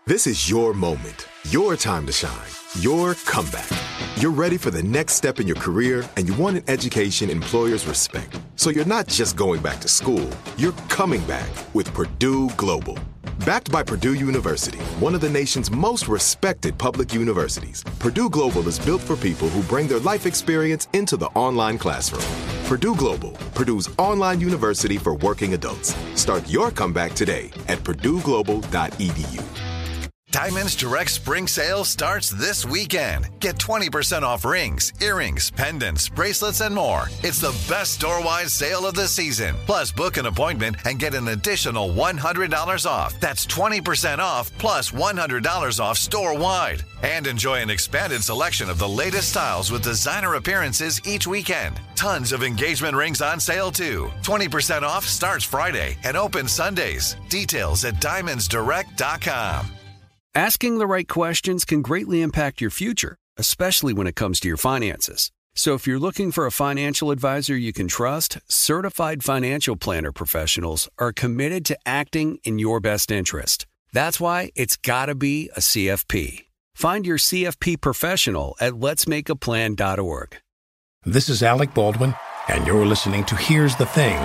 This is your moment, your time to shine, your comeback. You're ready for the next step in your career, and you want an education employers respect. So you're not just going back to school, you're coming back with Purdue Global. Backed by Purdue University, one of the nation's most respected public universities, Purdue Global is built for people who bring their life experience into the online classroom. Purdue Global, Purdue's online university for working adults. Start your comeback today at purdueglobal.edu. Diamonds Direct Spring Sale starts this weekend. Get 20% off rings, earrings, pendants, bracelets, and more. It's the best store-wide sale of the season. Plus, book an appointment and get an additional $100 off. That's 20% off plus $100 off store-wide. And enjoy an expanded selection of the latest styles with designer appearances each weekend. Tons of engagement rings on sale, too. 20% off starts Friday and opens Sundays. Details at diamondsdirect.com. Asking the right questions can greatly impact your future, especially when it comes to your finances. So if you're looking for a financial advisor you can trust, certified financial planner professionals are committed to acting in your best interest. That's why it's got to be a CFP. Find your CFP professional at letsmakeaplan.org. This is Alec Baldwin, and you're listening to Here's the Thing.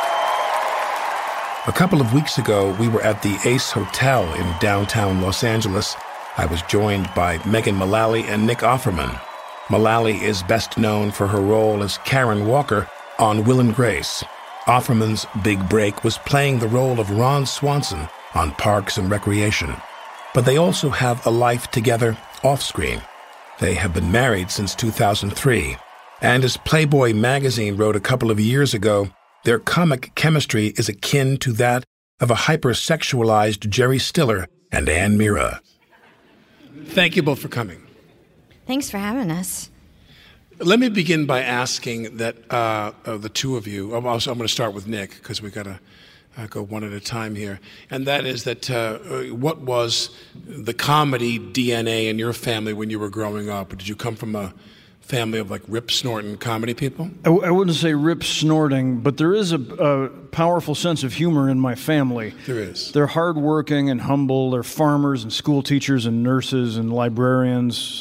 A couple of weeks ago, we were at the Ace Hotel in downtown Los Angeles. I was joined by Megan Mullally and Nick Offerman. Mullally is best known for her role as Karen Walker on Will and Grace. Offerman's big break was playing the role of Ron Swanson on Parks and Recreation. But they also have a life together off-screen. They have been married since 2003. And as Playboy magazine wrote a couple of years ago, their comic chemistry is akin to that of a hypersexualized Jerry Stiller and Ann Mira. Thank you both for coming. Thanks for having us. Let me begin by asking that the two of you, I'm going to start with Nick because we've got to go one at a time here, and that is that what was the comedy DNA in your family when you were growing up? Did you come from a family of like rip-snorting comedy people? I wouldn't say rip-snorting, but there is a powerful sense of humor in my family. There is. They're hardworking and humble. They're farmers and school teachers and nurses and librarians.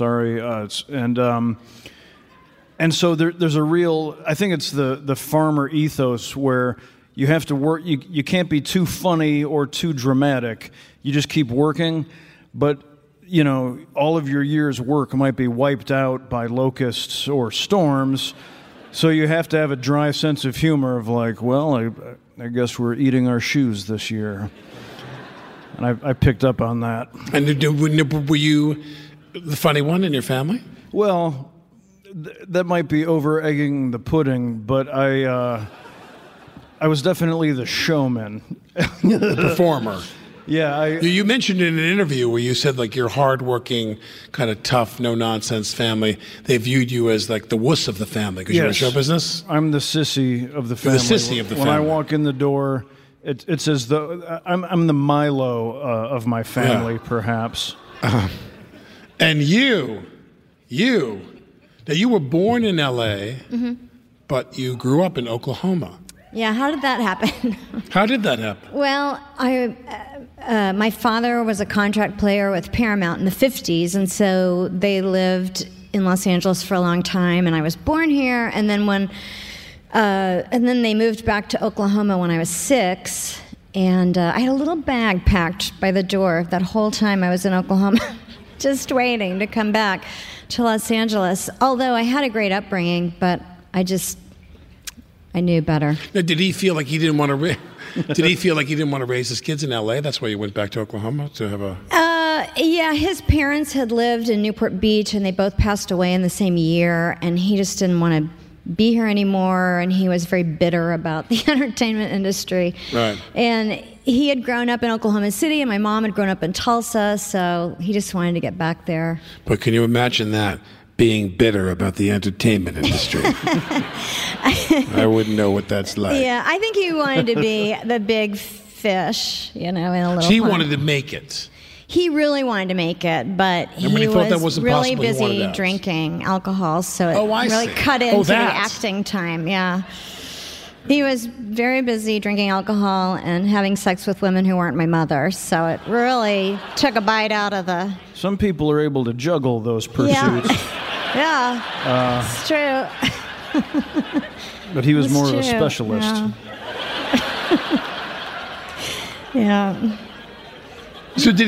And so there's a real, I think it's the farmer ethos where you have to work, you can't be too funny or too dramatic. You just keep working, but you know, all of your year's work might be wiped out by locusts or storms, so you have to have a dry sense of humor of like, well, I guess we're eating our shoes this year. And I picked up on that. And were you the funny one in your family? Well, that might be over-egging the pudding, but I was definitely the showman. Performer. Yeah, you mentioned in an interview where you said like your hardworking, kind of tough, no-nonsense family, they viewed you as like the wuss of the family because you're in show business? I'm the sissy of the family. The sissy of the family. When I walk in the door, it's as though I'm the Milo of my family, perhaps. And you, now you were born in L.A., but you grew up in Oklahoma. Yeah, how did that happen? How did that happen? Well, my father was a contract player with Paramount in the 50s, and so they lived in Los Angeles for a long time, and I was born here, and then then they moved back to Oklahoma when I was 6, and I had a little bag packed by the door that whole time I was in Oklahoma, just waiting to come back to Los Angeles, although I had a great upbringing, but I knew better. Now, did he feel like he didn't want to raise his kids in L.A.? That's why you went back to Oklahoma to have a... Yeah, his parents had lived in Newport Beach, and they both passed away in the same year, and he just didn't want to be here anymore, and he was very bitter about the entertainment industry. Right. And he had grown up in Oklahoma City, and my mom had grown up in Tulsa, so he just wanted to get back there. But can you imagine that? Being bitter about the entertainment industry. I wouldn't know what that's like. Yeah, I think he wanted to be the big fish, in a little So he wanted to make it. He really wanted to make it, but he was really busy drinking alcohol, so it really cut into the acting time, yeah. He was very busy drinking alcohol and having sex with women who weren't my mother, so it really took a bite out of the... Some people are able to juggle those pursuits. Yeah, it's true. But he was more of a specialist. Yeah. So did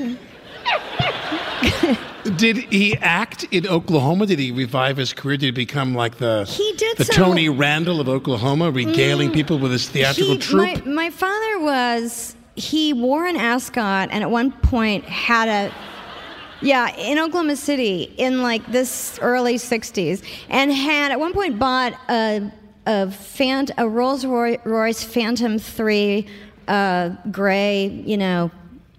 he act in Oklahoma? Did he revive his career? Did he become like the Tony Randall of Oklahoma, regaling people with his theatrical troupe? My father he wore an ascot and at one point had in Oklahoma City in like this early 60s, and had at one point bought a Rolls Royce Phantom 3 gray,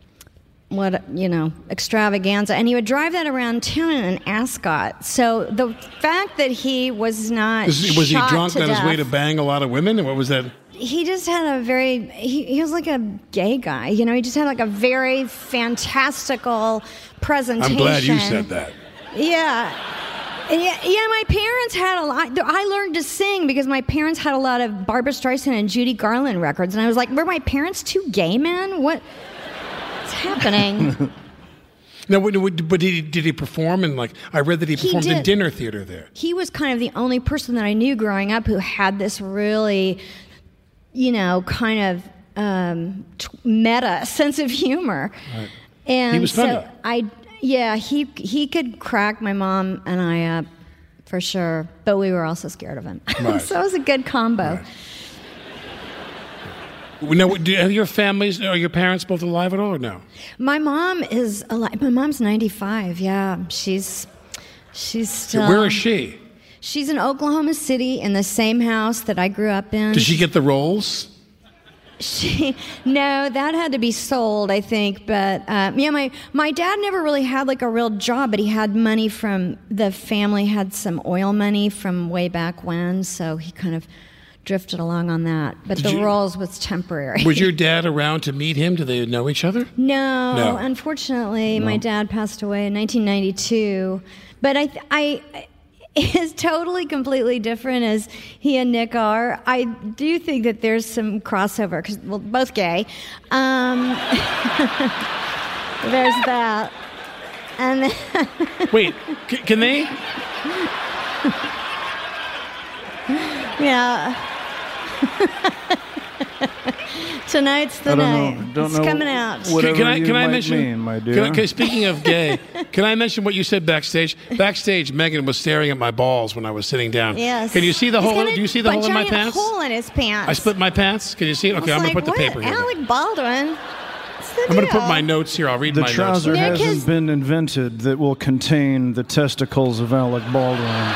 extravaganza, and he would drive that around town in an ascot. So the fact that he was not was he drunk on his way to bang a lot of women, or what was that? He just had he was like a gay guy, he just had like a very fantastical presentation. I'm glad you said that. Yeah. Yeah, my parents had a lot. I learned to sing because my parents had a lot of Barbra Streisand and Judy Garland records, and I was like, were my parents two gay men? What's happening? Now, but did he perform in, like, I read that he performed in dinner theater there. He was kind of the only person that I knew growing up who had this really, kind of meta sense of humor. Right. And he was funny. He could crack my mom and I up for sure, but we were also scared of him. Right. So it was a good combo. Right. Now, are your families, are your parents both alive at all, or no? My mom is alive. My mom's 95. Yeah, she's still. Where is she? She's in Oklahoma City in the same house that I grew up in. Did she get the roles? No, that had to be sold, I think. But my dad never really had like a real job, but he had money from the family, had some oil money from way back when, so he kind of drifted along on that. But roles was temporary. Was your dad around to meet him? Did they know each other? No. Unfortunately, my dad passed away in 1992. But I is totally, completely different as he and Nick are. I do think that there's some crossover, because we're both gay. There's that. And then wait, can they? Yeah. Tonight's the night. It's coming out. Can I mention, my dear? Speaking of gay, can I mention what you said backstage? Backstage, Megan was staring at my balls when I was sitting down. Yes. Can you see the hole? Do you see the hole in my pants? Hole in his pants. I split my pants. Can you see it? Okay, I'm going to put the paper here. Alec Baldwin. I'm going to put my notes here. I'll read my notes. The trouser hasn't been invented that will contain the testicles of Alec Baldwin.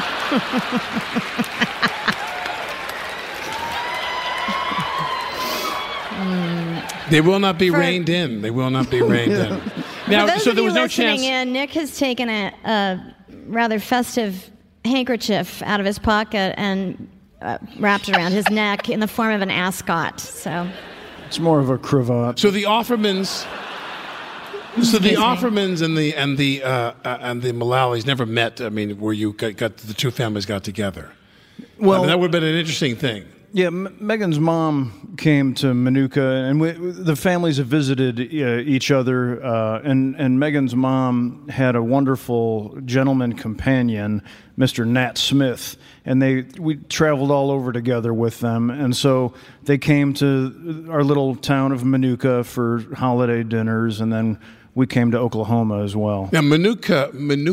They will not be reined in. They will not be reined in. Now, so there was no chance. Nick has taken a rather festive handkerchief out of his pocket and wrapped around his neck in the form of an ascot. So it's more of a cravat. So the Offermans. So the Offermans and the Mulallys never met. I mean, where you got the two families got together. Well, that would have been an interesting thing. Yeah, Megan's mom came to Manuka, and the families have visited each other. And Megan's mom had a wonderful gentleman companion, Mr. Nat Smith, and we traveled all over together with them. And so they came to our little town of Manuka for holiday dinners, and then we came to Oklahoma as well. Now, Manuka.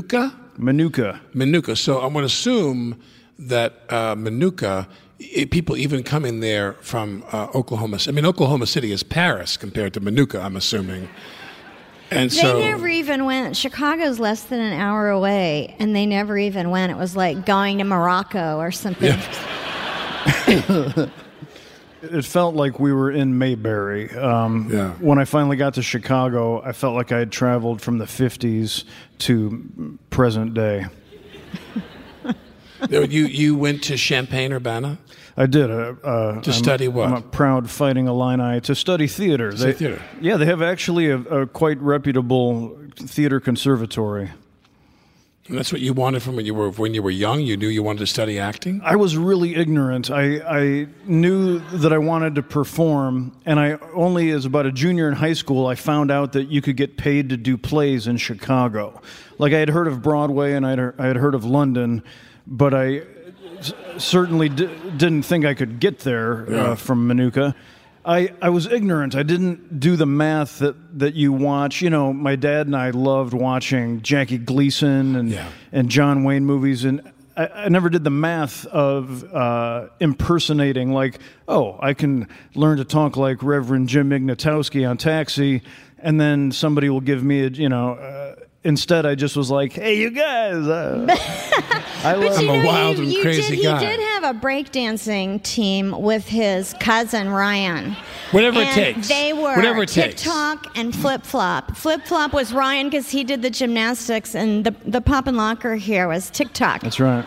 So I'm going to assume that Manuka. People even coming there from Oklahoma. I mean, Oklahoma City is Paris compared to Manuka, I'm assuming. And they never even went. Chicago's less than an hour away, and they never even went. It was like going to Morocco or something. Yeah. It felt like we were in Mayberry. When I finally got to Chicago, I felt like I had traveled from the 50s to present day. You went to Champaign-Urbana? I did. To study what? I'm a proud Fighting Illini to study theater. Theater? Yeah, they have actually a quite reputable theater conservatory. And that's what you wanted from when you were young? You knew you wanted to study acting? I was really ignorant. I knew that I wanted to perform, and I only, as about a junior in high school, I found out that you could get paid to do plays in Chicago. Like, I had heard of Broadway and I had heard of London, but I certainly didn't think I could get there from Minooka. I was ignorant. I didn't do the math that you watch. You know, my dad and I loved watching Jackie Gleason and John Wayne movies, and I never did the math of impersonating, like, oh, I can learn to talk like Reverend Jim Ignatowski on Taxi, and then somebody will give me instead, I just was like, hey, you guys. I'm a wild and crazy guy. He did have a breakdancing team with his cousin, Ryan. Whatever it takes. They were TikTok and Flip Flop. Flip Flop was Ryan because he did the gymnastics, and the pop and locker here was TikTok. That's right.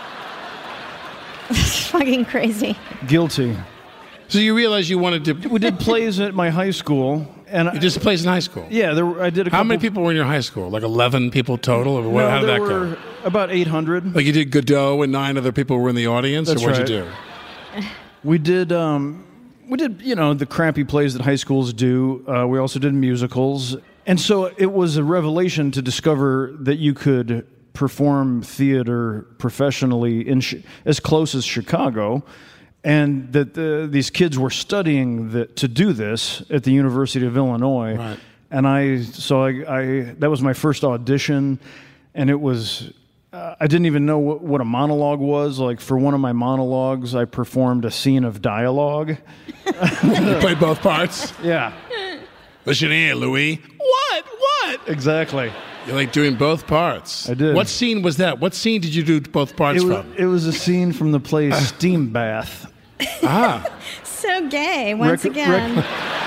It's fucking crazy. Guilty. So you realized you wanted to... We did plays at my high school. And you did plays in high school? Yeah, I did a couple. How many people were in your high school? Like 11 people total? Or how did that go? About 800. Like you did Godot and 9 other people were in the audience? That's or what'd right. you do? We did, the crappy plays that high schools do. We also did musicals. And so it was a revelation to discover that you could perform theater professionally as close as Chicago. And that these kids were studying to do this at the University of Illinois. Right. And I that was my first audition, and it was, I didn't even know what a monologue was. Like, for one of my monologues, I performed a scene of dialogue. You played both parts? Yeah. Listen here, Louis. What? Exactly. You're like doing both parts. I did. What scene was that? What scene did you do both parts from? It was a scene from the play Steam Bath. Ah. So gay, once again.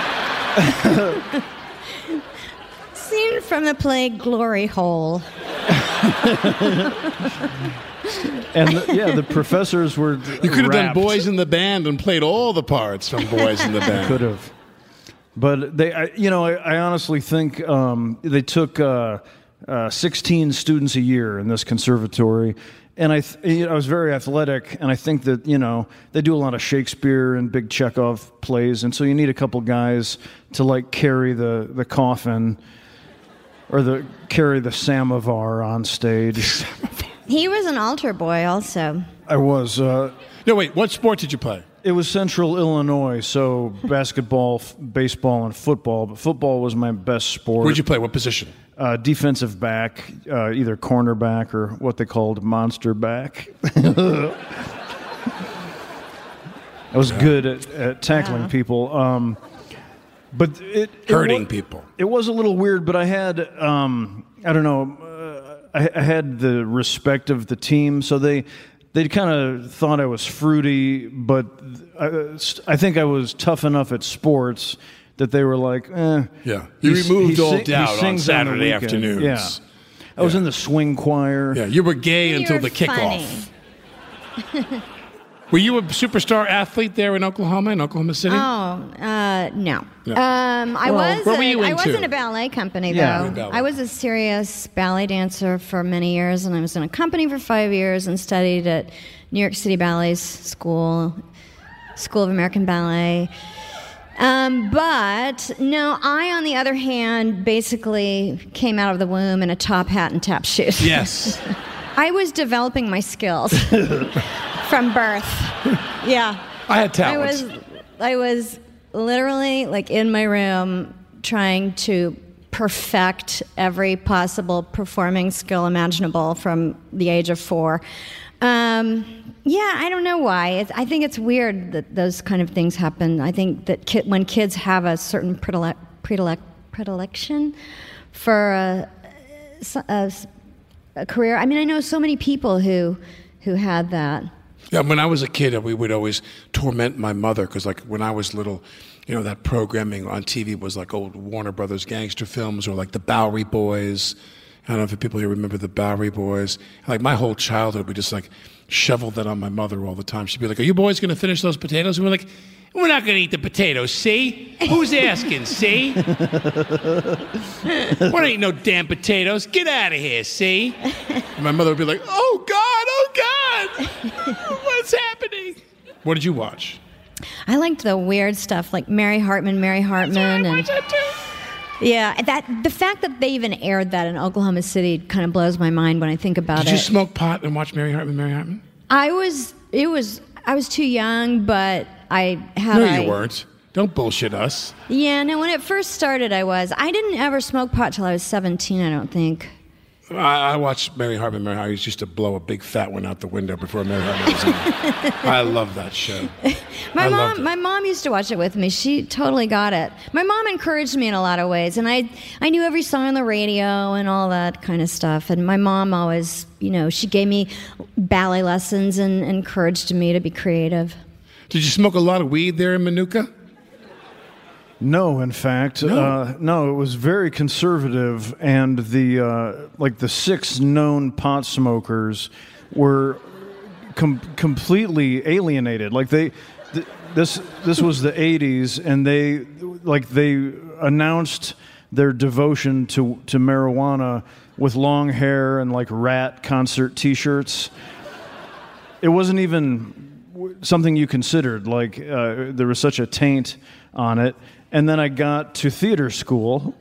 Scene from the play Glory Hole. And the professors were You could have done rapt. Boys in the Band and played all the parts from Boys in the Band. Could have. But I honestly think they took 16 students a year in this conservatory. And I was very athletic, and I think that, they do a lot of Shakespeare and big Chekhov plays, and so you need a couple guys to, like, carry the coffin or carry the samovar on stage. He was an altar boy also. I was. No, wait, what sport did you play? It was Central Illinois, so basketball, baseball, and football, but football was my best sport. Where'd you play? What position? Defensive back, either cornerback or what they called monster back. I was good at tackling people, but hurting people. It was a little weird, but I had I had the respect of the team, so they kind of thought I was fruity, but I think I was tough enough at sports that they were like, eh. Yeah. You removed all doubt on Saturday afternoons. Yeah. I was in the swing choir. Yeah, you were gay until the kickoff. Were you a superstar athlete there in Oklahoma City? Oh, no. No. I what were you I into? was in a ballet company, though. Yeah. Ballet. I was a serious ballet dancer for many years, and I was in a company for 5 years and studied at New York City Ballet's School of American Ballet. But no, I, on the other hand, basically came out of the womb in a top hat and tap shoes. Yes. I was developing my skills from birth. Yeah. I had talents. I was literally, like, in my room trying to perfect every possible performing skill imaginable from the age of 4. Yeah, I don't know why. I think it's weird that those kind of things happen. I think that when kids have a certain predilection for a career. I mean, I know so many people who had that. Yeah, when I was a kid, we would always torment my mother because, like, when I was little, that programming on TV was like old Warner Brothers gangster films or like the Bowery Boys. I don't know if people here remember the Bowery Boys. Like, my whole childhood, we just, like, shoveled that on my mother all the time. She'd be like, are you boys going to finish those potatoes? And we're like, We're not going to eat the potatoes, see? Who's asking, see? We don't eat no damn potatoes. Get out of here, see? And my mother would be like, oh, God, what's happening? What did you watch? I liked the weird stuff, like Mary Hartman. I watched that too. Yeah, the fact that they even aired that in Oklahoma City kind of blows my mind when I think about it. Did you smoke pot and watch Mary Hartman? I was too young, but I had. No, you weren't. Don't bullshit us. Yeah, no. When it first started, I was. I didn't ever smoke pot till I was 17. I don't think. I watched Mary Hartman. I used to blow a big fat one out the window before Mary Hartman was on. I love that show. My mom used to watch it with me. She totally got it. My mom encouraged me in a lot of ways, and I knew every song on the radio and all that kind of stuff. And my mom always, she gave me ballet lessons and encouraged me to be creative. Did you smoke a lot of weed there in Manuka? No, in fact, no. It was very conservative, and the 6 known pot smokers were completely alienated. Like this was the '80s, and they announced their devotion to marijuana with long hair and like Rat concert T-shirts. It wasn't even something you considered. Like there was such a taint on it. And then I got to theater school,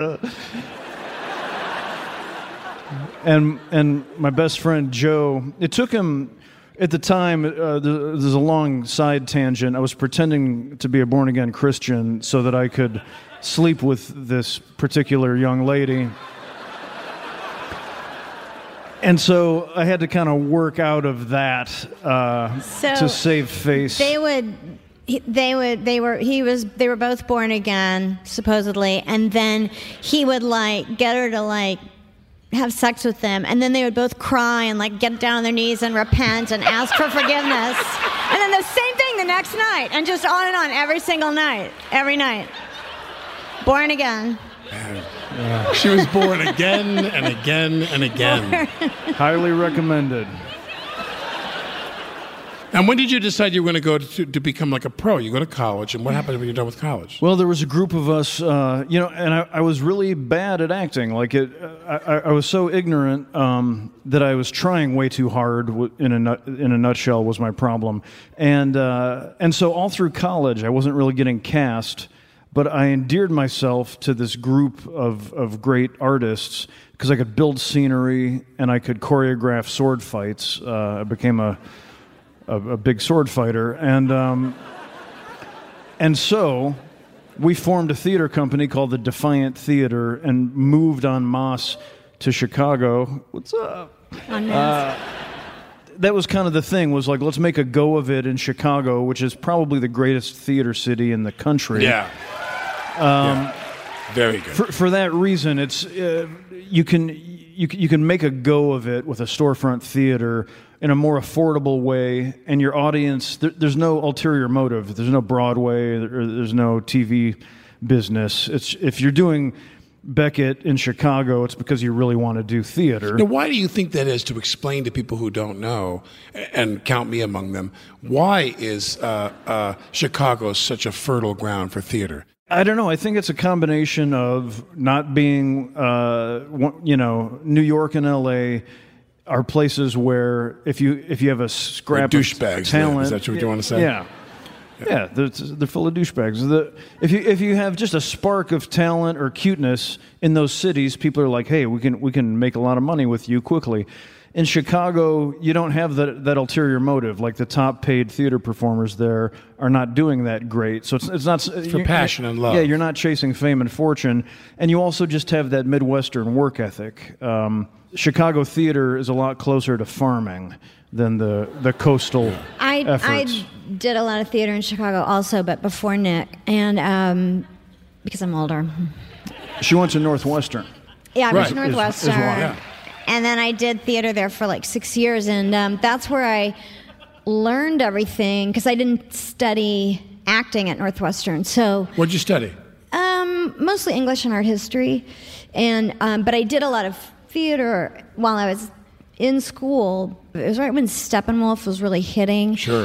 and my best friend Joe. It took him at the time. There's a long side tangent. I was pretending to be a born again Christian so that I could sleep with this particular young lady. And so I had to kind of work out of that to save face. They were both born again, supposedly, and then he would get her to have sex with them, and then they would both cry and get down on their knees and repent and ask for forgiveness. And then the same thing the next night, and just on and on every single night, every night. Born again. She was born again and again and again. Highly recommended. And when did you decide you were going to go to become like a pro? You go to college, and what happens when you're done with college? Well, there was a group of us, and I was really bad at acting. I was so ignorant that I was trying way too hard. In a nutshell, was my problem, and so all through college, I wasn't really getting cast. But I endeared myself to this group of great artists because I could build scenery and I could choreograph sword fights. I became a big sword fighter, and so we formed a theater company called the Defiant Theater and moved en masse to Chicago. What's up? That was kind of the thing, was let's make a go of it in Chicago, which is probably the greatest theater city in the country. Yeah. Very good. For that reason, it's you can make a go of it with a storefront theater in a more affordable way, and your audience, there's no ulterior motive. There's no Broadway, there's no TV business. If you're doing Beckett in Chicago, it's because you really want to do theater. Now, why do you think that is, to explain to people who don't know, and count me among them, why is Chicago such a fertile ground for theater? I don't know. I think it's a combination of not being, New York and L.A. are places where if you have a scrap of talent, is that what you want to say? Yeah, they're full of douchebags. If you have just a spark of talent or cuteness in those cities, people are like, hey, we can make a lot of money with you quickly. In Chicago, you don't have that ulterior motive. Like the top paid theater performers there are not doing that great. So it's not for passion and love. Yeah, you're not chasing fame and fortune, and you also just have that Midwestern work ethic. Chicago theater is a lot closer to farming than the coastal efforts. I did a lot of theater in Chicago also, but before Nick, and because I'm older. She went to Northwestern. Yeah, I went to Northwestern. Is why. And then I did theater there for 6 years, and that's where I learned everything, because I didn't study acting at Northwestern. So what'd you study? Mostly English and art history, and but I did a lot of theater while I was in school. It was right when Steppenwolf was really hitting. Sure.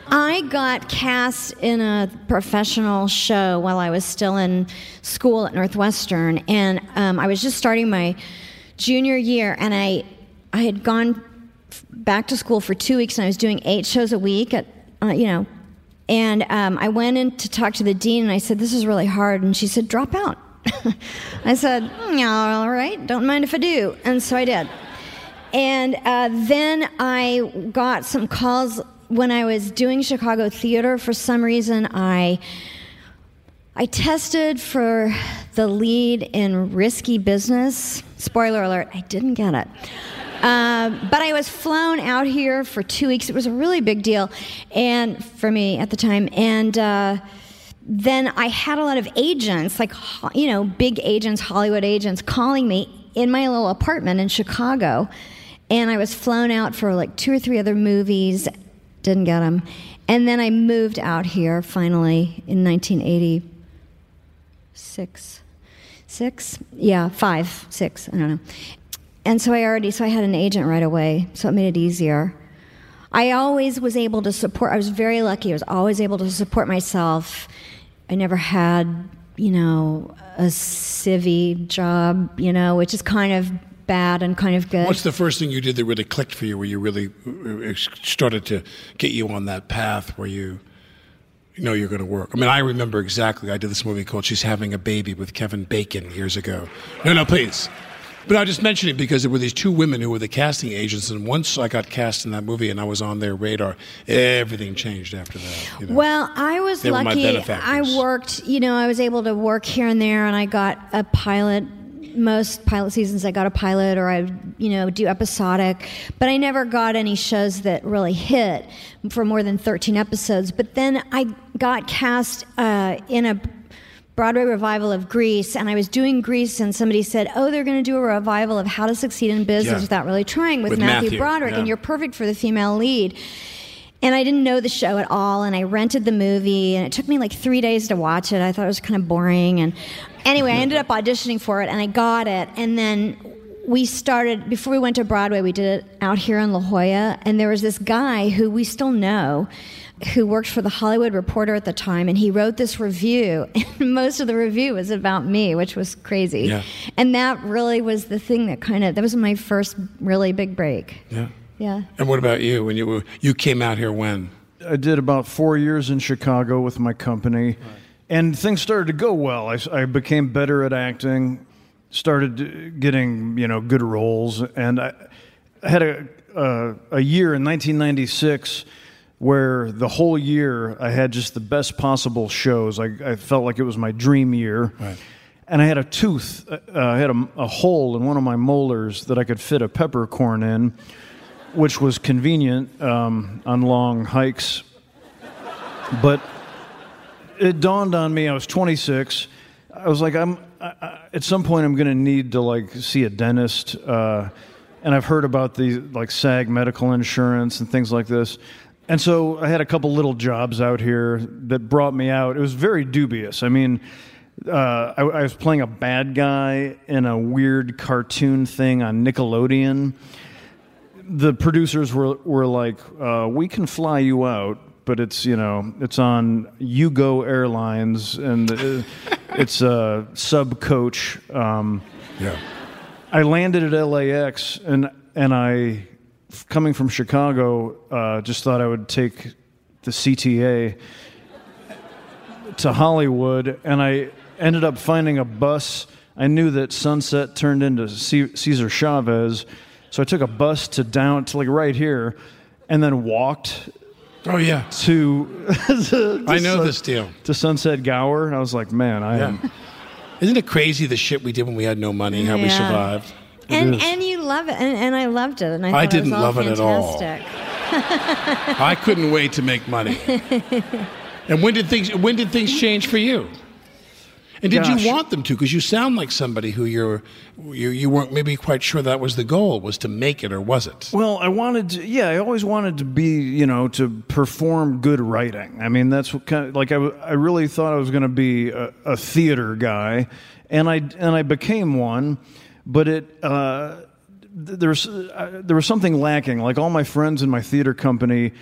I got cast in a professional show while I was still in school at Northwestern, and I was just starting my junior year, and I had gone back to school for 2 weeks, and I was doing 8 shows a week at, and I went in to talk to the dean, and I said, "This is really hard," and she said, "Drop out." I said, "Yeah, all right, don't mind if I do," and so I did. And then I got some calls when I was doing Chicago theater. For some reason, I tested for the lead in Risky Business. Spoiler alert, I didn't get it. But I was flown out here for 2 weeks. It was a really big deal, and for me at the time. And then I had a lot of agents, big agents, Hollywood agents, calling me in my little apartment in Chicago. And I was flown out for 2 or 3 other movies. Didn't get them. And then I moved out here finally in 1986. 6? Yeah, 5, 6, I don't know. And so I had an agent right away, so it made it easier. I always was able to support, I was very lucky, I was always able to support myself. I never had, a civvy job, which is kind of bad and kind of good. What's the first thing you did that really clicked for you, where you really started to get you on that path where you know you're going to work? I mean, I remember exactly. I did this movie called She's Having a Baby with Kevin Bacon years ago. No, please. But I just mentioned it because there were these 2 women who were the casting agents, and once I got cast in that movie and I was on their radar, everything changed after that. Well, I was lucky. They were my benefactors. I worked, I was able to work here and there, and I got a pilot. Most pilot seasons I got a pilot, or I do episodic, but I never got any shows that really hit for more than 13 episodes. But then I got cast in a Broadway revival of Grease, and I was doing Grease, and somebody said, "Oh, they're going to do a revival of How to Succeed in Business Without Really Trying with Matthew Broderick, and you're perfect for the female lead." And I didn't know the show at all, and I rented the movie, and it took me 3 days to watch it. I thought it was kind of boring, and anyway, I ended up auditioning for it, and I got it. And then we started, before we went to Broadway, we did it out here in La Jolla, and there was this guy who we still know, who worked for The Hollywood Reporter at the time, and he wrote this review, and most of the review was about me, which was crazy. Yeah. And that really was the thing that was my first really big break. Yeah. Yeah. And what about you? When you came out here when? I did about 4 years in Chicago with my company, right. And things started to go well. I became better at acting, started getting good roles, and I had a year in 1996 where the whole year I had just the best possible shows. I felt like it was my dream year. Right. And I had a tooth, I had a hole in one of my molars that I could fit a peppercorn in, which was convenient on long hikes. But it dawned on me, I was 26. I was like, at some point I'm going to need to see a dentist. And I've heard about the SAG medical insurance and things like this. And so I had a couple little jobs out here that brought me out. It was very dubious. I mean, I was playing a bad guy in a weird cartoon thing on Nickelodeon. The producers were like, we can fly you out, but it's on Yugo Airlines, and it's a sub coach. Yeah. I landed at LAX, and I, coming from Chicago, just thought I would take the CTA to Hollywood, and I ended up finding a bus. I knew that Sunset turned into Cesar Chavez, so I took a bus to right here, and then walked. Oh yeah. To I know this deal. To Sunset Gower, and I was like, man, I am. Isn't it crazy the shit we did when we had no money? How we survived. And you love it, and I loved it, and I didn't it was all love fantastic. it at all. I couldn't wait to make money. And when did things change for you? And did you want them to? Because you sound like somebody who you weren't maybe quite sure that was the goal, was to make it, or was it? Well, I always wanted to be, to perform good writing. I mean, that's what kind of, I really thought I was going to be a theater guy, and I became one, but there was something lacking. Like all my friends in my theater company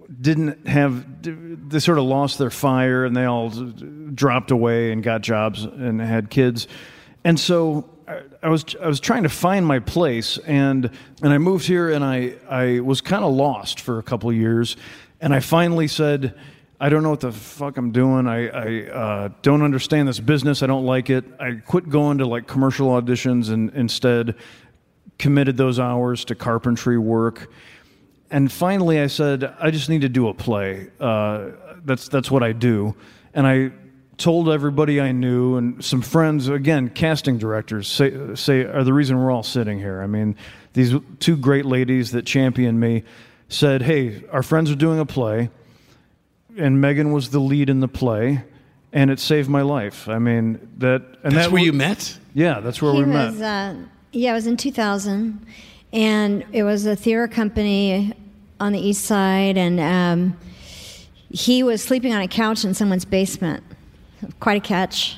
they sort of lost their fire, and they all dropped away and got jobs and had kids. And so I was trying to find my place, and I moved here, and I was kind of lost for a couple of years, and I finally said, I don't know what the fuck I'm doing. I don't understand this business. I don't like it. I quit going to like commercial auditions and instead committed those hours to carpentry work. And finally I said, I just need to do a play. That's what I do. And I told everybody I knew, and some friends, again, casting directors, say are the reason we're all sitting here. I mean, these two great ladies that championed me said, hey, our friends are doing a play, and Megan was the lead in the play, and it saved my life. I mean, that's where you met? Yeah, that's where we met. It was in 2000, and it was a theater company on the east side, and he was sleeping on a couch in someone's basement. Quite a catch.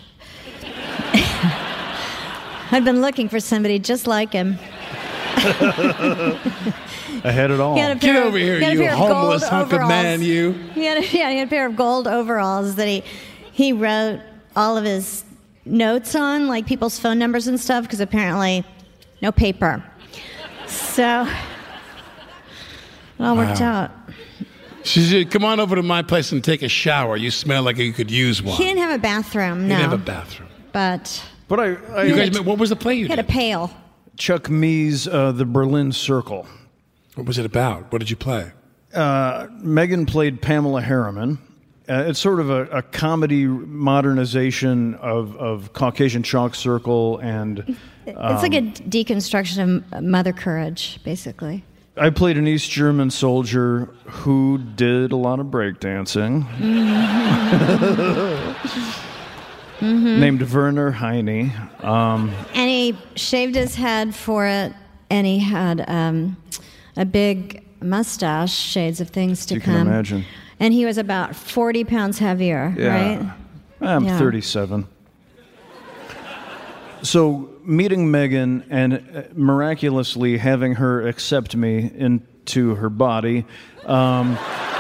I'd been looking for somebody just like him. I had it all. Get over here, you homeless hunk of man, you. He had a pair of gold overalls that he wrote all of his notes on, like people's phone numbers and stuff, because apparently no paper. So it all worked out. She said, come on over to my place and take a shower. You smell like you could use one. He didn't have a bathroom, no. He didn't have a bathroom. But you guys met, what was the play you did? He had a pail. Chuck Mee's The Berlin Circle. What was it about? What did you play? Megan played Pamela Harriman. It's sort of a comedy modernization of Caucasian Chalk Circle, and it's like a deconstruction of Mother Courage, basically. I played an East German soldier who did a lot of breakdancing. Named Werner Heine. And he shaved his head for it, and he had a big mustache, shades of things to come. You can imagine. And he was about 40 pounds heavier, right? I'm 37. So meeting Megan and miraculously having her accept me into her body was...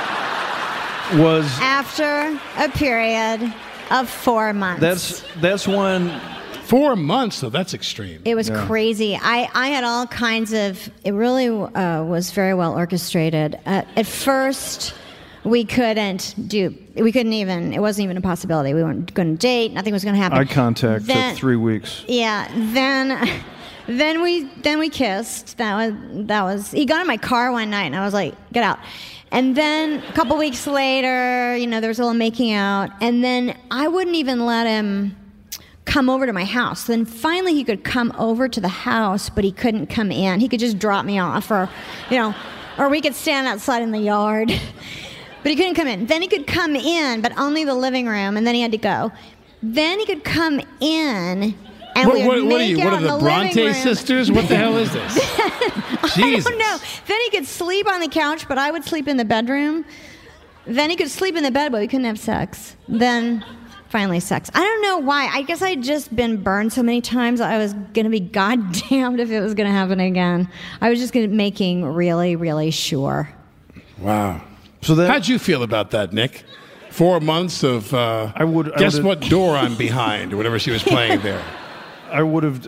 After a period of 4 months. That's when... 4 months, though. That's extreme. It was crazy. I had all kinds of... It really was very well orchestrated. At first... We couldn't even, it wasn't even a possibility. We weren't going to date, nothing was going to happen. Eye contact took 3 weeks. Yeah, then we kissed. That was, he got in my car one night and I was like, get out. And then a couple weeks later, there was a little making out, and then I wouldn't even let him come over to my house. Then finally he could come over to the house, but he couldn't come in. He could just drop me off, or we could stand outside in the yard. But he couldn't come in. Then he could come in, but only the living room, and then he had to go. Then he could come in, and we would make out in the living room. What are the Bronte sisters? What the hell is this? Jesus. I don't know. Then he could sleep on the couch, but I would sleep in the bedroom. Then he could sleep in the bed, but we couldn't have sex. Then finally sex. I don't know why. I guess I'd just been burned so many times. I was going to be goddamned if it was going to happen again. I was just making really, really sure. Wow. So how'd you feel about that, Nick? 4 months of guess what door I'm behind, or whatever she was playing there. I would have,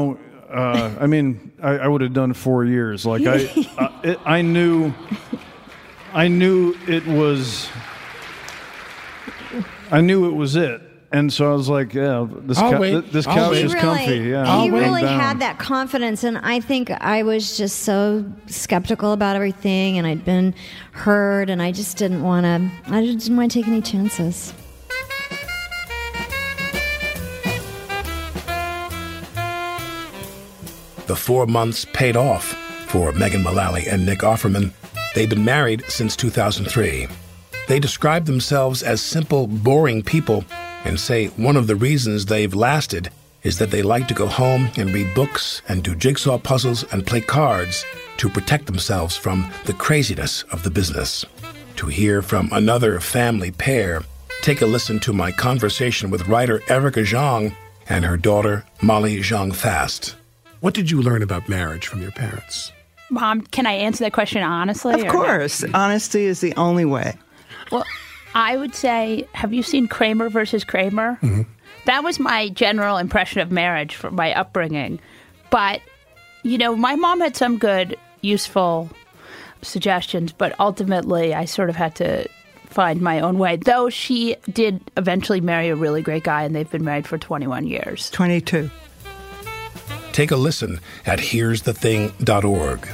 I would have done 4 years. Like I knew it was it. And so I was like, yeah, this couch is comfy. Yeah, he really had that confidence, and I think I was just so skeptical about everything, and I'd been hurt, and I just didn't want to take any chances. The 4 months paid off for Megan Mullally and Nick Offerman. They've been married since 2003. They describe themselves as simple, boring people, and say one of the reasons they've lasted is that they like to go home and read books and do jigsaw puzzles and play cards to protect themselves from the craziness of the business. To hear from another family pair, take a listen to my conversation with writer Erica Zhang and her daughter Molly Zhang Fast. What did you learn about marriage from your parents? Mom, can I answer that question honestly? Of course. Honesty is the only way. Well, I would say, have you seen Kramer versus Kramer? Mm-hmm. That was my general impression of marriage from my upbringing. But, my mom had some good, useful suggestions, but ultimately I sort of had to find my own way. Though she did eventually marry a really great guy, and they've been married for 21 years. 22. Take a listen at here'sthething.org.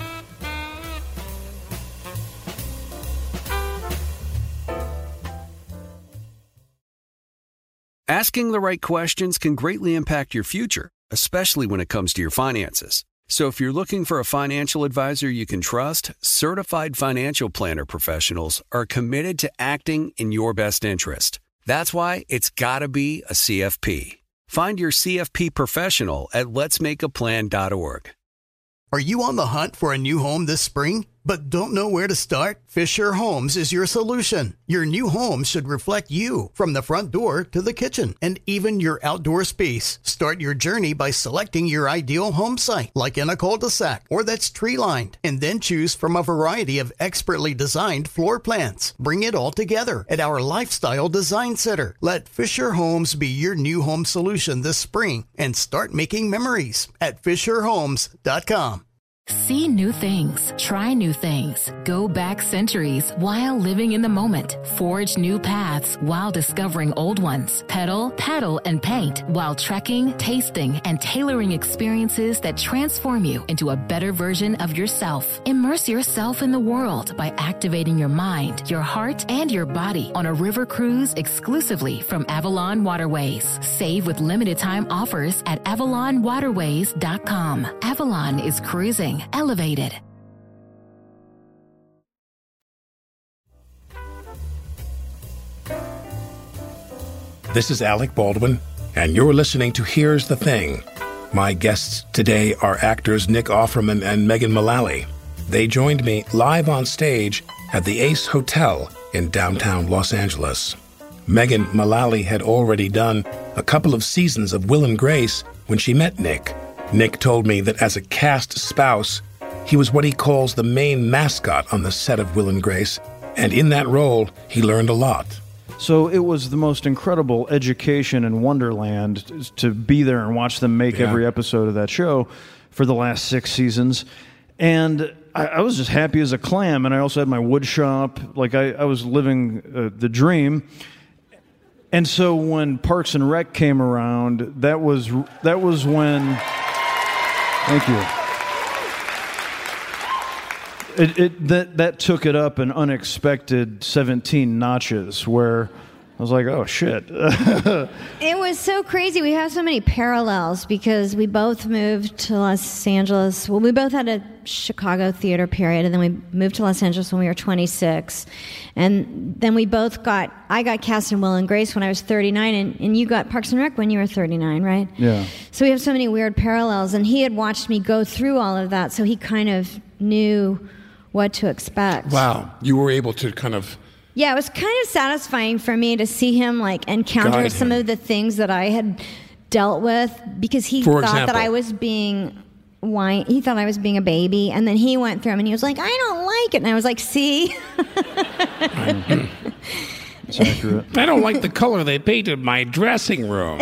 Asking the right questions can greatly impact your future, especially when it comes to your finances. So if you're looking for a financial advisor you can trust, certified financial planner professionals are committed to acting in your best interest. That's why it's got to be a CFP. Find your CFP professional at letsmakeaplan.org. Are you on the hunt for a new home this spring, but don't know where to start? Fisher Homes is your solution. Your new home should reflect you from the front door to the kitchen and even your outdoor space. Start your journey by selecting your ideal home site, like in a cul-de-sac or that's tree-lined, and then choose from a variety of expertly designed floor plans. Bring it all together at our Lifestyle Design Center. Let Fisher Homes be your new home solution this spring and start making memories at FisherHomes.com. See new things, try new things, go back centuries while living in the moment, forge new paths while discovering old ones, pedal, paddle, and paint while trekking, tasting, and tailoring experiences that transform you into a better version of yourself. Immerse yourself in the world by activating your mind, your heart, and your body on a river cruise exclusively from Avalon Waterways. Save with limited time offers at AvalonWaterways.com. Avalon is cruising elevated. This is Alec Baldwin, and you're listening to Here's the Thing. My guests today are actors Nick Offerman and Megan Mullally. They joined me live on stage at the Ace Hotel in downtown Los Angeles. Megan Mullally had already done a couple of seasons of Will and Grace when she met Nick. Nick told me that as a cast spouse, he was what he calls the main mascot on the set of Will and Grace, and in that role, he learned a lot. So it was the most incredible education in Wonderland to be there and watch them make every episode of that show for the last 6 seasons. And I was just happy as a clam, and I also had my wood shop. Like, I was living the dream. And so when Parks and Rec came around, that was when... Thank you. That took it up an unexpected 17 notches, where I was like, oh, shit. It was so crazy. We have so many parallels because we both moved to Los Angeles. Well, we both had a Chicago theater period, and then we moved to Los Angeles when we were 26. And then I got cast in Will and Grace when I was 39, and you got Parks and Rec when you were 39, right? Yeah. So we have so many weird parallels, and he had watched me go through all of that, so he kind of knew what to expect. Wow. You were able to kind of... Yeah, it was kind of satisfying for me to see him encounter some of the things that I had dealt with, because he thought that I was being he thought I was being a baby, and then he went through them and he was like, I don't like it, and I was like, see? It's accurate. I don't like the color they painted my dressing room.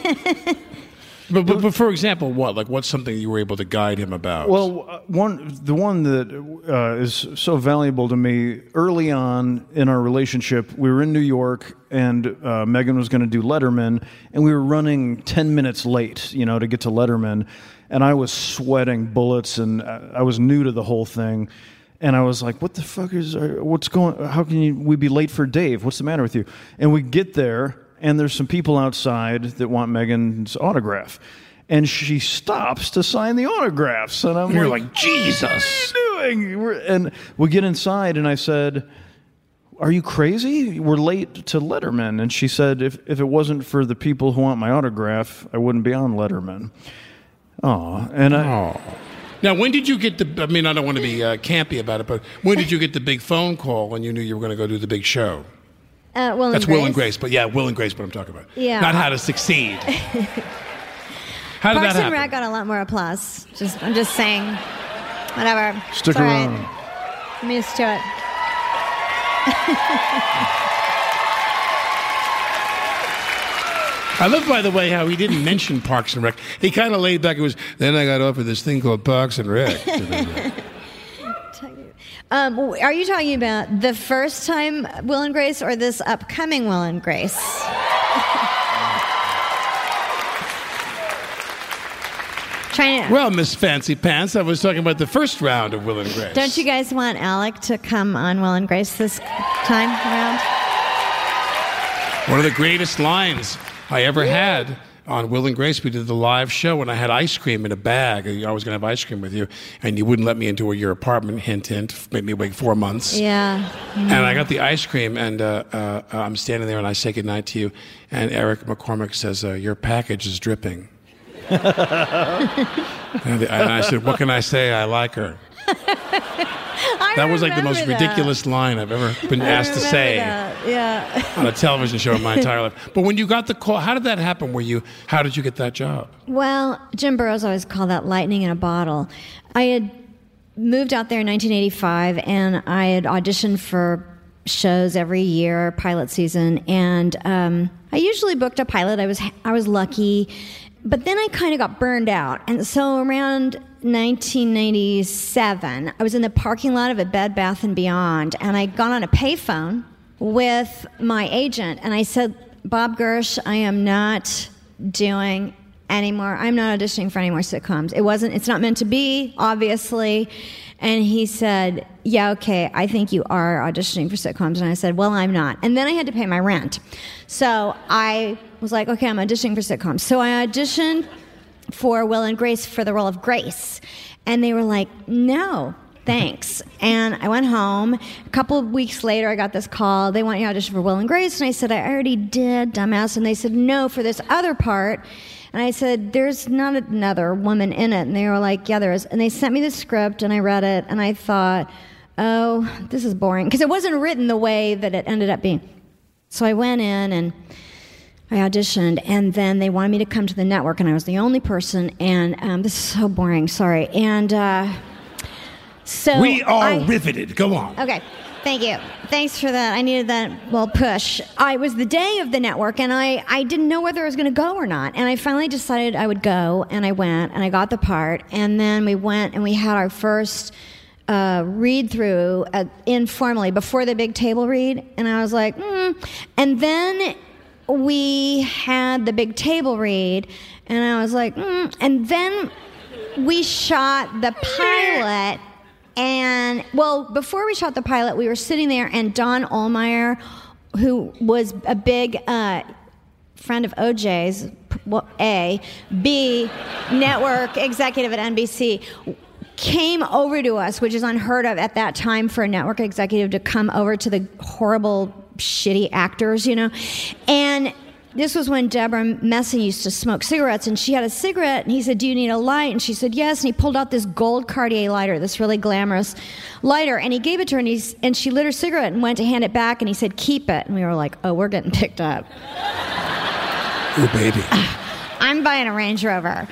But for example, what's something you were able to guide him about? Well, the one that is so valuable to me, early on in our relationship, we were in New York, and Megan was going to do Letterman, and we were running 10 minutes late, to get to Letterman, and I was sweating bullets, and I was new to the whole thing, and I was like, what the fuck how can we be late for Dave? What's the matter with you? And we get there, and there's some people outside that want Megan's autograph. And she stops to sign the autographs. And you're like, Jesus! What are you doing? And we get inside, and I said, are you crazy? We're late to Letterman. And she said, if it wasn't for the people who want my autograph, I wouldn't be on Letterman. Oh, and Now, when did you get I don't want to be campy about it, but when did you get the big phone call when you knew you were going to go do the big show? That's Will and Grace, but Will and Grace, what I'm talking about. Yeah. Not How to Succeed. How did that happen? Parks and Rec got a lot more applause. I'm just saying. Whatever. Stick It's all around. right. I'm used to it. I love, by the way, how he didn't mention Parks and Rec. He kind of laid back. It was, then I got offered this thing called Parks and Rec. Are you talking about the first time Will and Grace or this upcoming Will and Grace? Well, Miss Fancy Pants, I was talking about the first round of Will and Grace. Don't you guys want Alec to come on Will and Grace this time around? One of the greatest lines I ever had on Will and Grace, we did the live show and I had ice cream in a bag. I was going to have ice cream with you, and you wouldn't let me into your apartment, hint, hint, made me wait 4 months. Yeah. And I got the ice cream, and I'm standing there and I say goodnight to you, and Eric McCormick says, your package is dripping. And I said, what can I say? I like her. That was like the most ridiculous line I've ever been asked to say on a television show in my entire life. But when you got the call, how did that happen? How did you get that job? Well, Jim Burrows always called that lightning in a bottle. I had moved out there in 1985, and I had auditioned for shows every year, pilot season, and I usually booked a pilot. I was lucky. But then I kind of got burned out. And so around 1997, I was in the parking lot of a Bed Bath & Beyond, and I got on a payphone with my agent, and I said, Bob Gersh, I am not doing anymore. I'm not auditioning for any more sitcoms. It's not meant to be, obviously. And he said, yeah, okay, I think you are auditioning for sitcoms. And I said, well, I'm not. And then I had to pay my rent. So I was like, okay, I'm auditioning for sitcoms. So I auditioned for Will and Grace for the role of Grace. And they were like, no, thanks. And I went home. A couple of weeks later, I got this call. They want you to audition for Will and Grace. And I said, I already did, dumbass. And they said, no, for this other part. And I said, there's not another woman in it. And they were like, yeah, there is. And they sent me the script, and I read it, and I thought, oh, this is boring. Because it wasn't written the way that it ended up being. So I went in, and I auditioned, and then they wanted me to come to the network, and I was the only person. And this is so boring, sorry. And so we are riveted. Go on. Okay. Thank you. Thanks for that. I needed that little push. It was the day of the network, and I didn't know whether I was going to go or not. And I finally decided I would go, and I went, and I got the part. And then we went, and we had our first read-through informally before the big table read. And I was like, And then we had the big table read, and I was like, And then we shot the pilot. And, well, before we shot the pilot, we were sitting there, and Don Ohlmeyer, who was a big friend of OJ's, A, B, network executive at NBC, came over to us, which is unheard of at that time for a network executive to come over to the horrible, shitty actors, And this was when Deborah Messing used to smoke cigarettes, and she had a cigarette, and he said, do you need a light? And she said, yes, and he pulled out this gold Cartier lighter, this really glamorous lighter, and he gave it to her, and she lit her cigarette and went to hand it back, and he said, keep it. And we were like, oh, we're getting picked up. Oh, baby. I'm buying a Range Rover.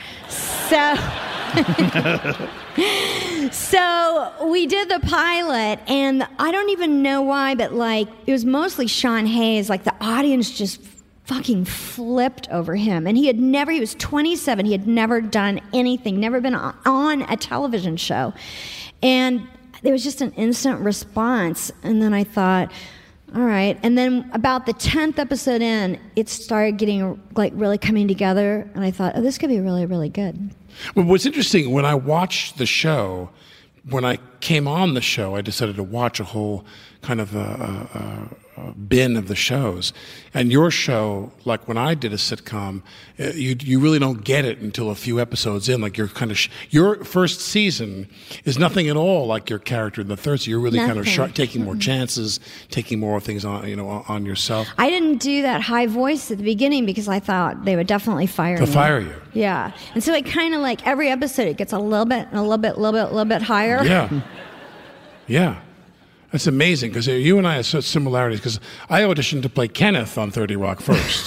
So we did the pilot, and I don't even know why, but it was mostly Sean Hayes. The audience just fucking flipped over him. And he was 27. He had never done anything, never been on a television show. And there was just an instant response. And then I thought, all right. And then about the 10th episode in, it started getting really coming together. And I thought, oh, this could be really, really good. Well, what's interesting, when I watched the show, when I came on the show, I decided to watch a whole kind of bin of the shows. And your show, when I did a sitcom, you really don't get it until a few episodes in. You're kind of your first season is nothing at all like your character in the third. So you're really kind of taking more chances, taking more things on on yourself. I didn't do that high voice at the beginning because I thought they would definitely fire me. They'll fire you. Yeah, and so it kind of every episode it gets a little bit higher. Yeah, yeah. That's amazing, because you and I have such similarities, because I auditioned to play Kenneth on 30 Rock first.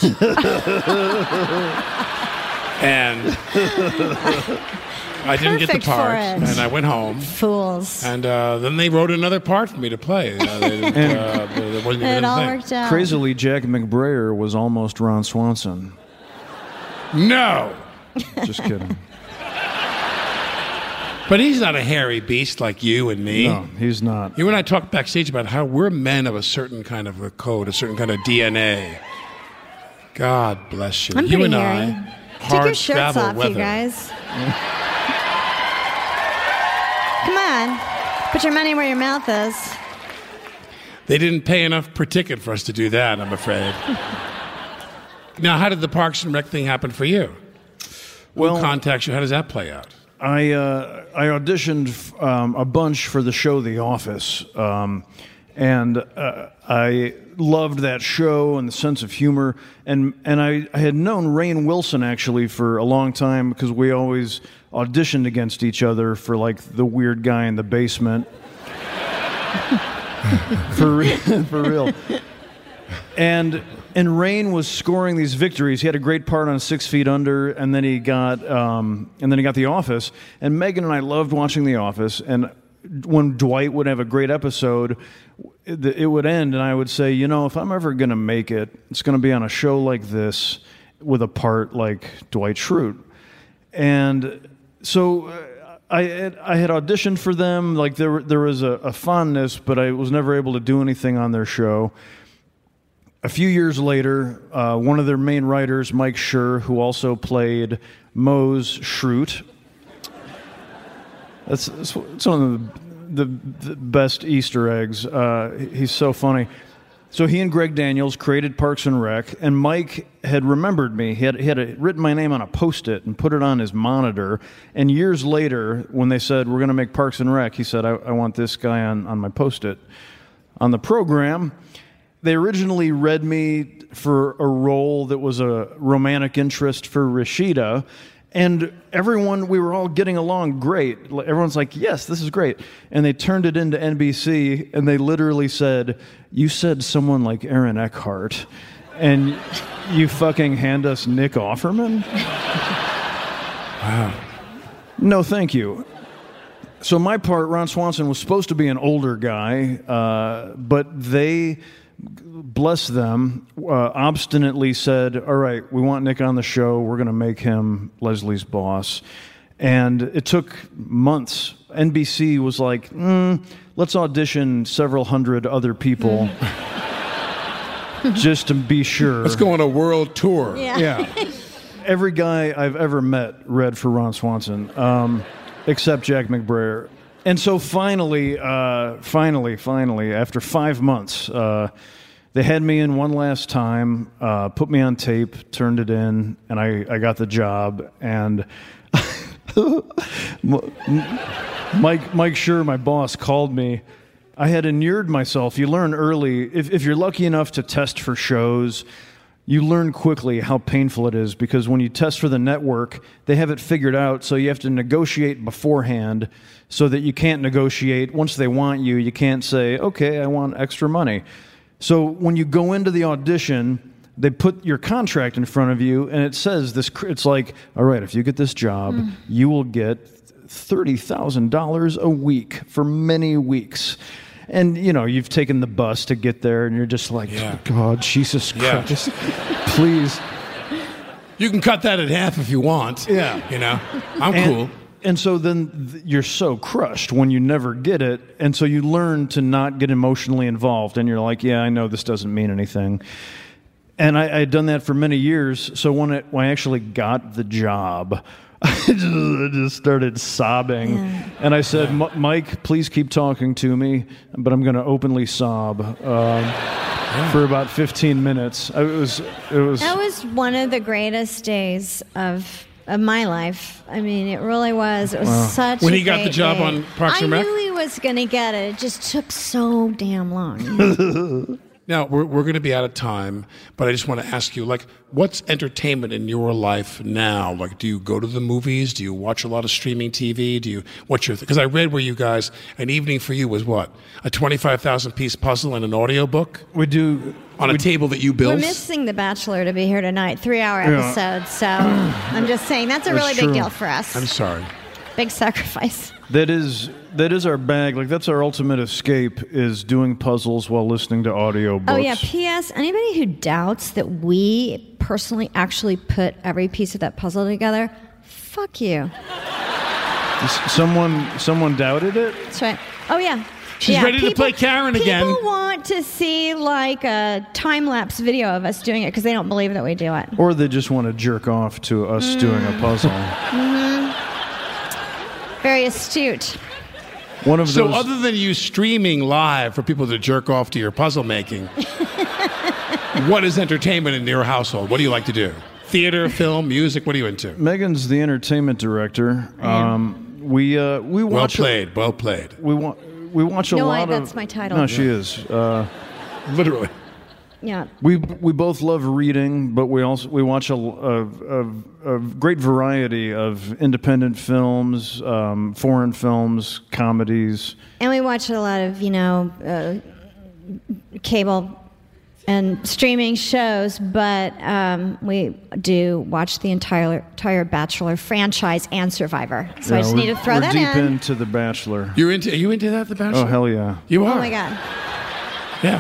I didn't get the Perfect for part, it. and I went home. Fools. And then they wrote another part for me to play. It wasn't even It a all thing. worked out. Crazily, Jack McBrayer was almost Ron Swanson. No. Just kidding. But he's not a hairy beast like you and me. No, he's not. You and I talked backstage about how we're men of a certain kind of a code, a certain kind of DNA. God bless you. I'm You pretty and hairy. I, Take hard your shirts travel off, weather. you guys. Come on. Put your money where your mouth is. They didn't pay enough per ticket for us to do that, I'm afraid. Now, how did the Parks and Rec thing happen for you? Who contacts you? How does that play out? I auditioned a bunch for the show The Office, and I loved that show and the sense of humor. And I had known Rainn Wilson actually for a long time because we always auditioned against each other for like the weird guy in the basement. for real. And Rainn was scoring these victories. He had a great part on 6 Feet Under, and then he got The Office. And Megan and I loved watching The Office. And when Dwight would have a great episode, it would end, and I would say, you know, if I'm ever going to make it, it's going to be on a show like this with a part like Dwight Schrute. And so I had auditioned for them. Like there was a fondness, but I was never able to do anything on their show. A few years later, one of their main writers, Mike Schur, who also played Mose Schrute. That's one of the best Easter eggs. He's so funny. So he and Greg Daniels created Parks and Rec, and Mike had remembered me. He had written my name on a Post-it and put it on his monitor. And years later, when they said, we're going to make Parks and Rec, he said, I want this guy on my Post-it. On the program, they originally read me for a role that was a romantic interest for Rashida, and we were all getting along great. Everyone's like, yes, this is great. And they turned it into NBC, and they literally said, you said someone like Aaron Eckhart, and you fucking hand us Nick Offerman? Wow. No, thank you. So my part, Ron Swanson, was supposed to be an older guy, but they, bless them, obstinately said, all right, we want Nick on the show. We're going to make him Leslie's boss. And it took months. NBC was like, let's audition several hundred other people just to be sure. Let's go on a world tour. Yeah. Every guy I've ever met read for Ron Swanson, except Jack McBrayer. And so finally, after 5 months, they had me in one last time, put me on tape, turned it in, and I got the job. And Mike Schur, my boss, called me. I had inured myself. You learn early, if you're lucky enough to test for shows, you learn quickly how painful it is, because when you test for the network, they have it figured out, so you have to negotiate beforehand so that you can't negotiate. Once they want you, you can't say, okay, I want extra money. So when you go into the audition, they put your contract in front of you, and it says this. It's like, all right, if you get this job, you will get $30,000 a week for many weeks. And, you know, you've taken the bus to get there, and you're just like, oh, God, Jesus Christ, please. You can cut that in half if you want. Yeah. You know, I'm cool. And so then you're so crushed when you never get it, and so you learn to not get emotionally involved, and you're like, yeah, I know this doesn't mean anything. And I had done that for many years, so when I actually got the job, I just started sobbing. Yeah. And I said, Mike, please keep talking to me, but I'm going to openly sob for about 15 minutes. It was. That was one of the greatest days of my life. I mean, it really was. It was such when a he got the job day. on Parks and Rec? I knew he was going to get it. It just took so damn long. Now, we're going to be out of time, but I just want to ask you, like, what's entertainment in your life now? Like, do you go to the movies? Do you watch a lot of streaming TV? What's your because I read where you guys, an evening for you was what? A 25,000-piece puzzle and an audiobook? We do. On a table that you built? We're missing The Bachelor to be here tonight, 3-hour episodes, so I'm just saying that's a really big deal for us. I'm sorry. big sacrifice. That is our bag. Like, that's our ultimate escape, is doing puzzles while listening to audiobooks. Oh, yeah. P.S. Anybody who doubts that we personally actually put every piece of that puzzle together, fuck you. Someone doubted it? That's right. Oh, yeah. She's ready to play Karen again. People want to see, like, a time-lapse video of us doing it because they don't believe that we do it. Or they just want to jerk off to us doing a puzzle. Very astute. So other than you streaming live for people to jerk off to your puzzle making, what is entertainment in your household? What do you like to do? Theater, film, music? What are you into? Megan's the entertainment director. We watch. Well played. We watch a lot of. No, that's my title. No, she is. Literally. Yeah. We both love reading, but we watch a great variety of independent films, foreign films, comedies, and we watch a lot of cable and streaming shows. But we do watch the entire Bachelor franchise and Survivor. So I just need to throw that in. We're deep into The Bachelor. Are you into that, The Bachelor? Oh, hell yeah. You are. Oh my God. Yeah.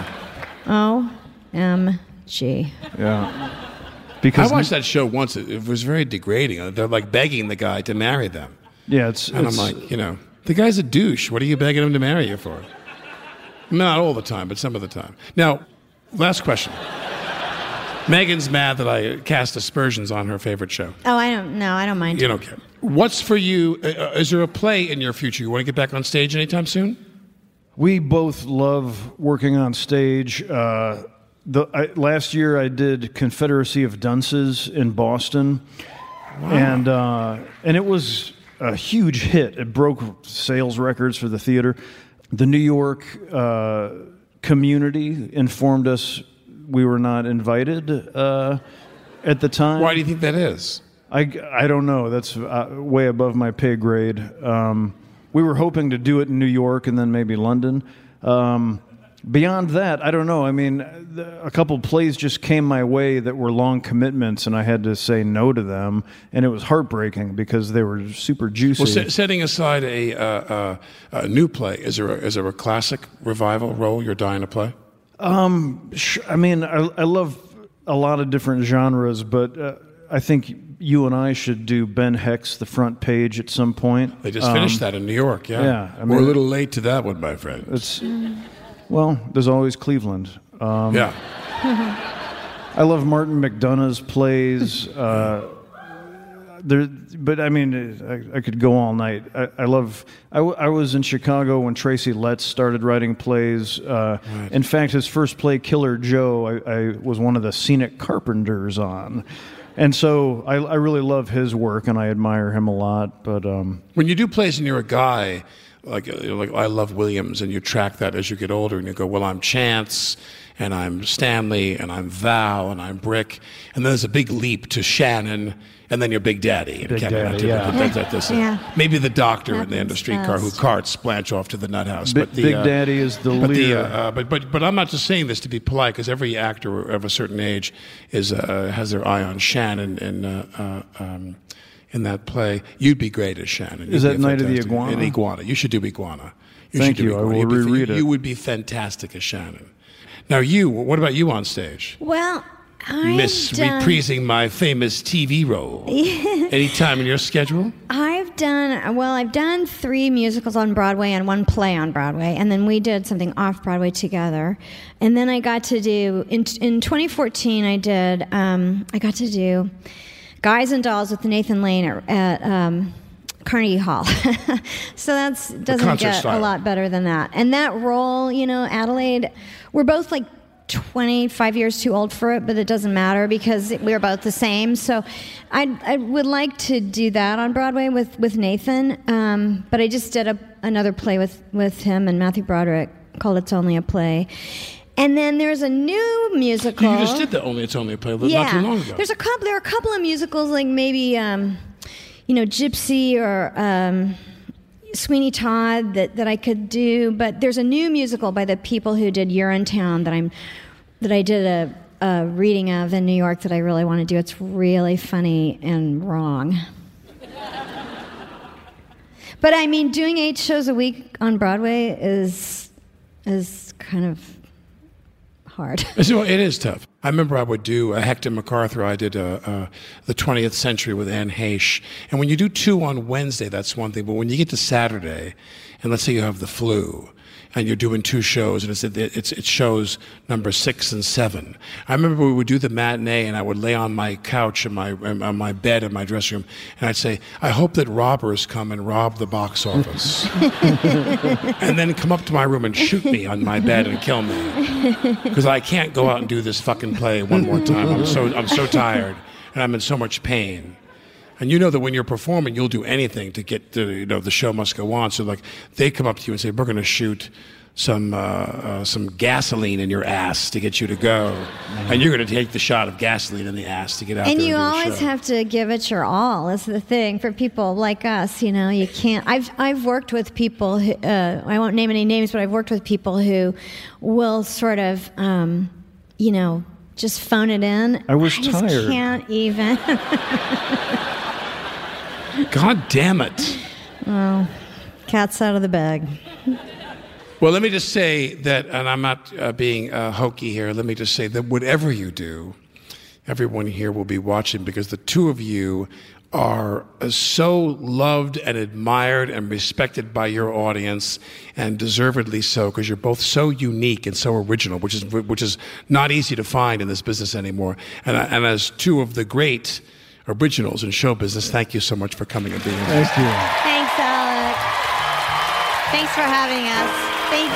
OMG. Yeah. Because I watched that show once. It was very degrading. They're like begging the guy to marry them. Yeah, I'm like, the guy's a douche. What are you begging him to marry you for? Not all the time, but some of the time. Now, last question. Megan's mad that I cast aspersions on her favorite show. Oh, I don't mind. You don't care. What's for you? Is there a play in your future? You want to get back on stage anytime soon? We both love working on stage. Last year I did Confederacy of Dunces in Boston, wow. And it was a huge hit. It broke sales records for the theater. The New York community informed us we were not invited at the time. Why do you think that is? I don't know. That's way above my pay grade. We were hoping to do it in New York and then maybe London. Beyond that, I don't know. I mean, a couple plays just came my way that were long commitments, and I had to say no to them, and it was heartbreaking because they were super juicy. Well, setting aside a new play, is there a classic revival role you're dying to play? I mean, I love a lot of different genres, but I think you and I should do Ben Heck's The Front Page at some point. They just finished that in New York, yeah. Yeah. I mean, we're a little late to that one, my friend. Well, there's always Cleveland. Yeah. I love Martin McDonagh's plays. But I mean, I could go all night. I was in Chicago when Tracy Letts started writing plays. Right. In fact, his first play, Killer Joe, I was one of the scenic carpenters on. And so I really love his work, and I admire him a lot. But when you do plays and you're a guy, like I love Williams, and you track that as you get older, and you go, well, I'm Chance, and I'm Stanley, and I'm Val, and I'm Brick, and then there's a big leap to Shannon, and then you're Big Daddy. Big Daddy, yeah. Maybe the doctor in the end of Streetcar who carts Blanche off to the nut house. Big Daddy is the leader. But I'm not just saying this to be polite, because every actor of a certain age has their eye on Shannon in that play. You'd be great as Shannon. Is that Night of the Iguana? In Iguana. You should do Iguana. Thank you. I will reread it. You would be fantastic as Shannon. Now, what about you on stage? Well, reprising my famous TV role. Any time in your schedule? I've done 3 musicals on Broadway and 1 play on Broadway, and then we did something off Broadway together. And then I got to do in 2014. I got to do Guys and Dolls with Nathan Lane at Carnegie Hall. So that doesn't get a lot better than that. And that role, Adelaide, we're both like 25 years too old for it, but it doesn't matter because we're both the same. So I would like to do that on Broadway with Nathan. But I just did another play with him and Matthew Broderick called It's Only a Play. And then there's a new musical. You just did It's Only a Play not too long ago. There are a couple of musicals like maybe Gypsy or Sweeney Todd that I could do, but there's a new musical by the people who did Urinetown that I did a reading of in New York that I really want to do. It's really funny and wrong. But I mean, doing 8 shows a week on Broadway is kind of hard. It is tough. I remember I would do Hector MacArthur. I did the 20th Century with Anne Heche. And when you do 2 on Wednesday, that's one thing. But when you get to Saturday, and let's say you have the flu, and you're doing 2 shows, and it's shows number 6 and 7. I remember we would do the matinee, and I would lay on my couch on my bed in my dressing room, and I'd say, I hope that robbers come and rob the box office. And then come up to my room and shoot me on my bed and kill me. Because I can't go out and do this fucking play one more time. I'm so tired, and I'm in so much pain. And you know that when you're performing, you'll do anything to get the show must go on. So like they come up to you and say, we're going to shoot some gasoline in your ass to get you to go. And you're going to take the shot of gasoline in the ass to get out there and you do always show. have to give it your all. That's the thing for people like us. You can't. I've worked with people who, I won't name any names, but I've worked with people who will sort of, just phone it in. I was just tired. Can't even. God damn it. Well, cat's out of the bag. Well, let me just say that, and I'm not being hokey here, let me just say that whatever you do, everyone here will be watching because the 2 of you are so loved and admired and respected by your audience, and deservedly so, because you're both so unique and so original, which is not easy to find in this business anymore. And as 2 of the great originals in show business, thank you so much for coming and being here. Thank you. Thanks, Alec. Thanks for having us. Thank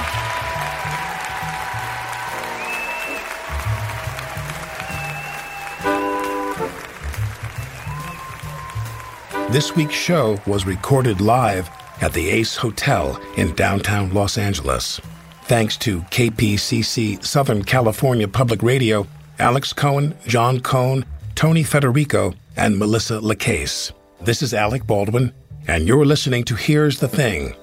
you. This week's show was recorded live at the Ace Hotel in downtown Los Angeles. Thanks to KPCC Southern California Public Radio, Alex Cohen, John Cohn, Tony Federico, and Melissa LaCase. This is Alec Baldwin, and you're listening to Here's the Thing.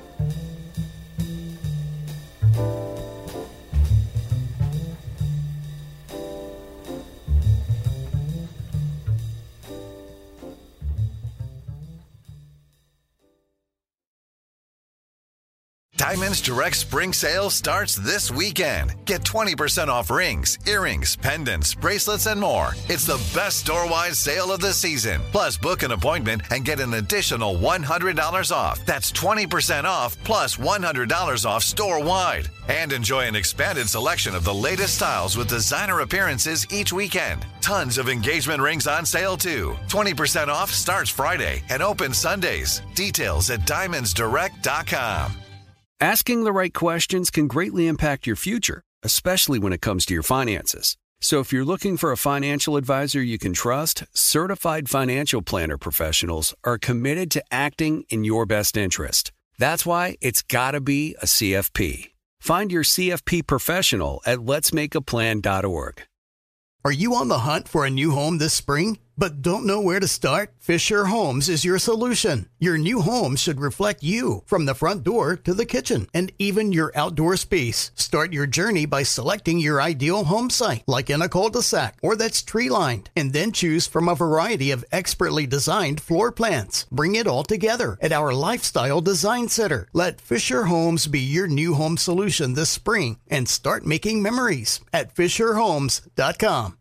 Diamonds Direct Spring Sale starts this weekend. Get 20% off rings, earrings, pendants, bracelets, and more. It's the best store-wide sale of the season. Plus, book an appointment and get an additional $100 off. That's 20% off plus $100 off store-wide. And enjoy an expanded selection of the latest styles with designer appearances each weekend. Tons of engagement rings on sale, too. 20% off starts Friday and opens Sundays. Details at diamondsdirect.com. Asking the right questions can greatly impact your future, especially when it comes to your finances. So if you're looking for a financial advisor you can trust, certified financial planner professionals are committed to acting in your best interest. That's why it's got to be a CFP. Find your CFP professional at letsmakeaplan.org. Are you on the hunt for a new home this spring, but don't know where to start? Fisher Homes is your solution. Your new home should reflect you, from the front door to the kitchen, and even your outdoor space. Start your journey by selecting your ideal home site, like in a cul-de-sac or that's tree-lined, and then choose from a variety of expertly designed floor plans. Bring it all together at our Lifestyle Design Center. Let Fisher Homes be your new home solution this spring and start making memories at FisherHomes.com.